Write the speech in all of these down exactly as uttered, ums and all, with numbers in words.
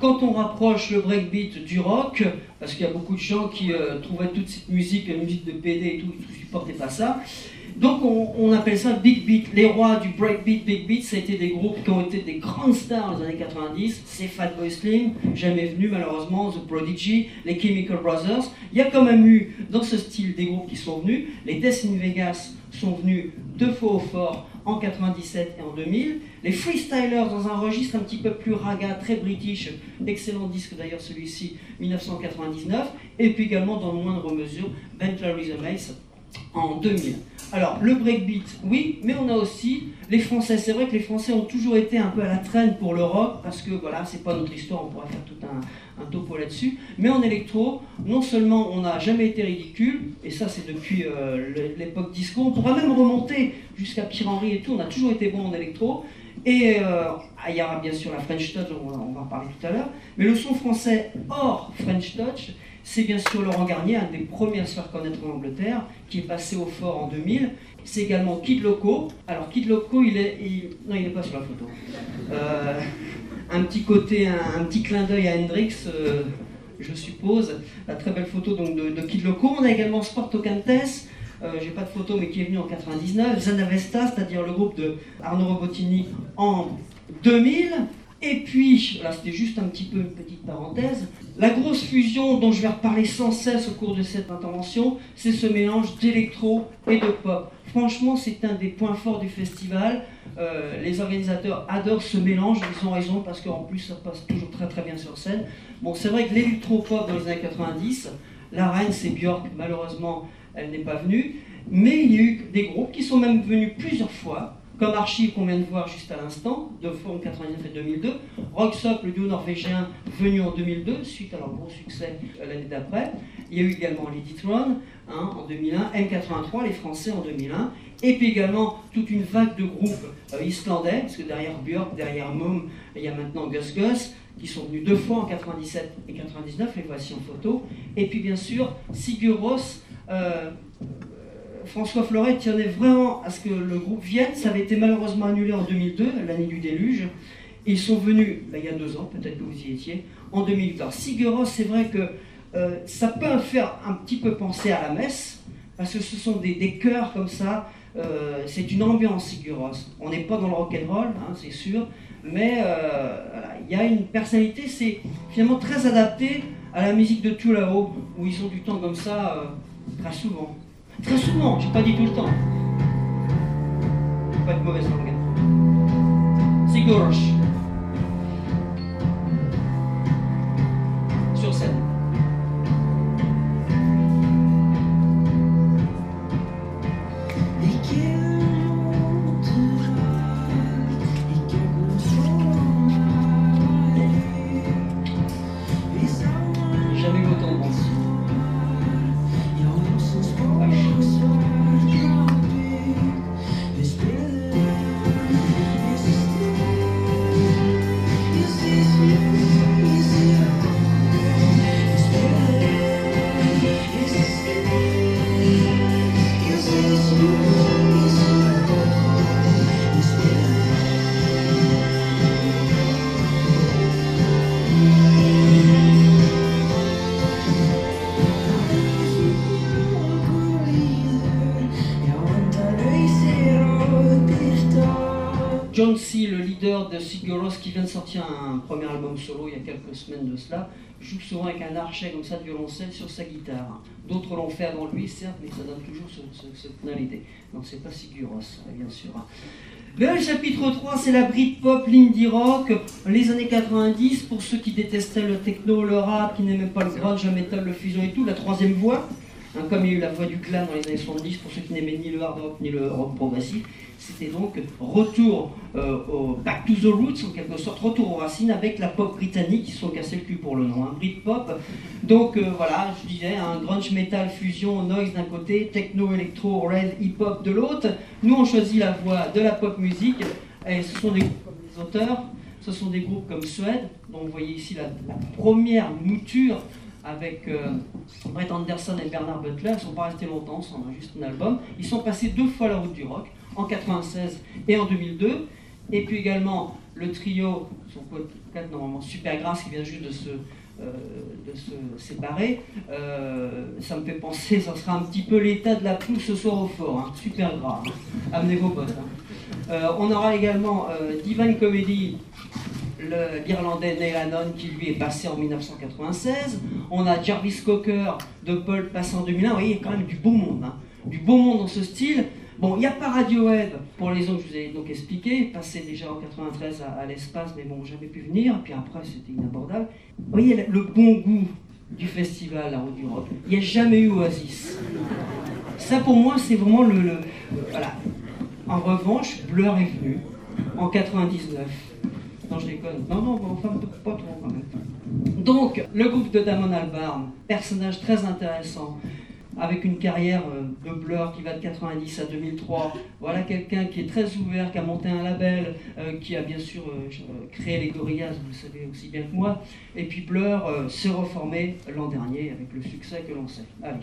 quand on rapproche le breakbeat du rock, parce qu'il y a beaucoup de gens qui euh, trouvaient toute cette musique, la musique de P D et tout, ils ne supportaient pas ça. Donc on, on appelle ça Big Beat. Les rois du breakbeat, Big Beat, ça a été des groupes qui ont été des grandes stars dans les années quatre-vingt-dix. C'est Fatboy Slim, jamais venu malheureusement, The Prodigy, les Chemical Brothers. Il y a quand même eu dans ce style des groupes qui sont venus. Les Death in Vegas sont venus deux fois au fort en quatre-vingt-dix-sept et en deux mille. Les Freestylers dans un registre un petit peu plus raga, très british, excellent disque d'ailleurs celui-ci, mille neuf cent quatre-vingt-dix-neuf. Et puis également dans moindre mesure, Bentley Rhythm Ace en deux mille. Alors, le breakbeat, oui, mais on a aussi les Français. C'est vrai que les Français ont toujours été un peu à la traîne pour le rock, parce que voilà, c'est pas notre histoire, on pourrait faire tout un, un topo là-dessus. Mais en électro, non seulement on n'a jamais été ridicule, et ça c'est depuis euh, l'époque disco, on pourra même remonter jusqu'à Pierre Henry et tout, on a toujours été bon en électro. Et euh, il y aura bien sûr la French Touch, on va, on va en parler tout à l'heure. Mais le son français hors French Touch, c'est bien sûr Laurent Garnier, un des premiers à se faire connaître en Angleterre, qui est passé au fort en deux mille. C'est également Kid Loco. Alors Kid Loco, il est... Il... Non, il n'est pas sur la photo. Euh, un petit côté, un, un petit clin d'œil à Hendrix, euh, je suppose. La très belle photo donc, de, de Kid Loco. On a également Sport Ocantes. Euh, j'ai pas de photo, mais qui est venu en quatre-vingt-dix-neuf. Zanavesta, c'est-à-dire le groupe de Arnaud Robotini en deux mille. Et puis, là c'était juste un petit peu une petite parenthèse, la grosse fusion dont je vais reparler sans cesse au cours de cette intervention, c'est ce mélange d'électro et de pop. Franchement, c'est un des points forts du festival. Euh, les organisateurs adorent ce mélange, ils ont raison parce qu'en plus ça passe toujours très très bien sur scène. Bon, c'est vrai que l'électro-pop dans les années quatre-vingt-dix, la reine c'est Björk, malheureusement elle n'est pas venue, mais il y a eu des groupes qui sont même venus plusieurs fois, comme Archive qu'on vient de voir juste à l'instant, deux fois en quatre-vingt-dix-neuf et deux mille deux, Roxop, le duo norvégien, venu en deux mille deux, suite à leur gros succès l'année d'après. Il y a eu également Lady Tron hein, en deux mille un, M quatre-vingt-trois, les Français en deux mille un, et puis également toute une vague de groupes euh, islandais, parce que derrière Björk, derrière Mom, il y a maintenant Gus Gus, qui sont venus deux fois en quatre-vingt-dix-sept et quatre-vingt-dix-neuf, les voici en photo, et puis bien sûr Sigur Rós. Euh, François Fleuret tenait vraiment à ce que le groupe vienne. Ça avait été malheureusement annulé en deux mille deux, l'année du déluge. Ils sont venus, ben, il y a deux ans, peut-être que vous y étiez, en deux mille huit. Alors Sigur Rós, c'est vrai que euh, ça peut faire un petit peu penser à la messe, parce que ce sont des, des chœurs comme ça. Euh, c'est une ambiance Sigur Rós. On n'est pas dans le rock'n'roll, hein, c'est sûr, mais euh, voilà, il y a une personnalité, c'est finalement très adapté à la musique de tout là-haut, où ils ont du temps comme ça, euh, très souvent. Très souvent, j'ai pas dit tout le temps. Pas de mauvaise langue. Sigur Rós. Sur scène. Jamais eu autant de bon. John C., le leader de Sigur Rós, qui vient de sortir un premier album solo il y a quelques semaines de cela, joue souvent avec un archet comme ça de violoncelle sur sa guitare. D'autres l'ont fait avant lui, certes, mais ça donne toujours ce, ce, cette tonalité. Non, c'est pas Sigur Rós, bien sûr. Le chapitre trois, c'est la Britpop, l'indie rock, les années quatre-vingt-dix, pour ceux qui détestaient le techno, le rap, qui n'aimaient pas le grunge, le metal, le fusion et tout, la troisième voie, hein, comme il y a eu la voix du clan dans les années soixante-dix, pour ceux qui n'aimaient ni le hard rock ni le rock progressif. C'était donc retour euh, au back to the roots, en quelque sorte, retour aux racines avec la pop britannique, qui se sont cassés le cul pour le nom, hein, Britpop. Donc euh, voilà, je disais, un grunge metal fusion, noise d'un côté, techno, électro, rave, hip-hop de l'autre. Nous on choisit la voie de la pop musique, et ce sont des groupes comme les auteurs, ce sont des groupes comme Suède, dont vous voyez ici la, la première mouture avec euh, Brett Anderson et Bernard Butler. Ils ne sont pas restés longtemps, c'est juste un album. Ils sont passés deux fois la route du rock, en quatre-vingt-seize et en deux mille deux. Et puis également le trio, son quatre normalement Supergrass qui vient juste de se, euh, de se séparer. Euh, ça me fait penser, ça sera un petit peu l'état de la poule ce soir au fort, hein. Supergrass. Hein. Amenez vos potes. Hein. Euh, on aura également euh, Divine Comedy, l'Irlandais Neil Hannon qui lui est passé en mille neuf cent quatre-vingt-seize. On a Jarvis Cocker de Paul passé en deux mille un. Vous voyez, il y a quand même du beau monde. Hein. Du beau monde dans ce style. Bon, il n'y a pas Radiohead, pour les raisons que je vous ai donc expliquées, passé déjà en quatre-vingt-treize à, à l'espace, mais bon, jamais pu venir, puis après c'était inabordable. Vous voyez le, le bon goût du festival, la Route du Rock. Il n'y a jamais eu Oasis. Ça pour moi, c'est vraiment le, le... Voilà. En revanche, Blur est venu en quatre-vingt-dix-neuf. Non, je déconne. Non, non, enfin, pas trop quand même. Donc, le groupe de Damon Albarn, personnage très intéressant, avec une carrière de Blur qui va de quatre-vingt-dix à deux mille trois. Voilà quelqu'un qui est très ouvert, qui a monté un label, euh, qui a bien sûr euh, créé les Gorillaz, vous le savez aussi bien que moi. Et puis Blur euh, s'est reformé l'an dernier avec le succès que l'on sait. Allez.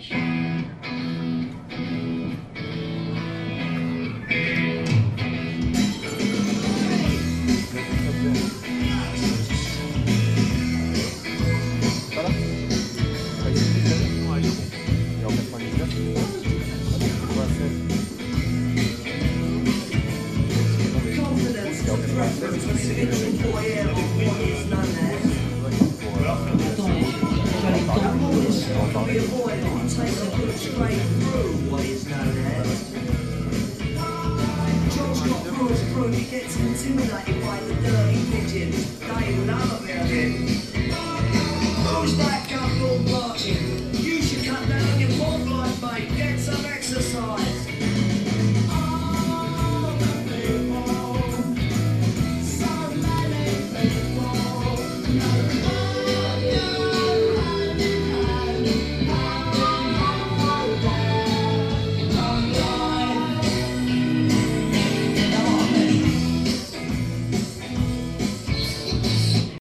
Attends,